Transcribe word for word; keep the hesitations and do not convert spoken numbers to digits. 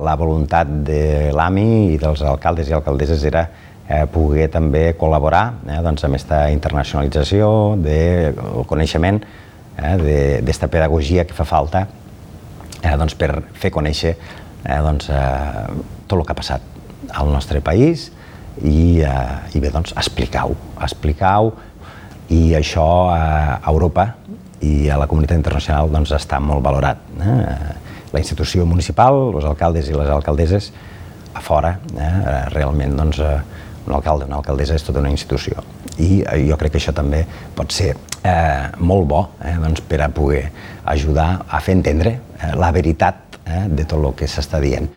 la voluntat de l'AMI i dels alcaldes i alcaldesses era eh, poder també col·laborar eh, doncs, amb aquesta internacionalització del coneixement eh, d'esta pedagogia que fa falta eh, doncs, per fer conèixer eh, doncs, eh, tot el que ha passat al nostre país i, eh, i bé, doncs, explicar-ho, explicar-ho i això a Europa i a la comunitat internacional doncs, està molt valorat. Eh? La institució municipal, els alcaldes i les alcaldesses, a fora, eh? realment doncs, un alcalde o una alcaldessa és tota una institució. I jo crec que això també pot ser eh, molt bo eh? doncs, per a poder ajudar a fer entendre eh, la veritat eh? de tot el que s'està dient.